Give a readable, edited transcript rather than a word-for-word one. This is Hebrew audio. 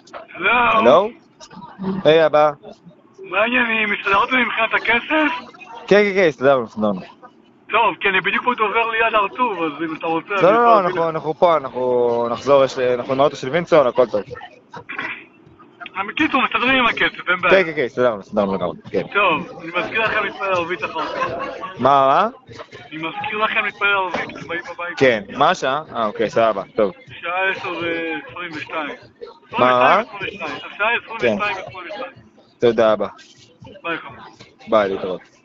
הלו? היי אבא. מה העניינים? מסתדרת לי מבחינת הכסף? כן, הסתדרנו. טוב, כי אני בדיוק עוד עובר ליד הרטוב, אז אם אתה רוצה... לא, אנחנו פה, אנחנו נחזור, אנחנו עם האוטו של וינסון, הכל טוב. בקיצור, מסתדרים עם הכסף, אין בעיה. כן, הסתדרנו לגמרי, כן. טוב, אני מזכיר לכם להתפלל ערבית אחר כך. מה? אני מזכיר לכם להתפלל ערבית, אתם באים בבית. כן, מה השעה? אוקיי, סבבה, טוב. שעה 10:22. מה? השעה 22:22. תודה אבא. ביי חמוד. ביי, להתראות.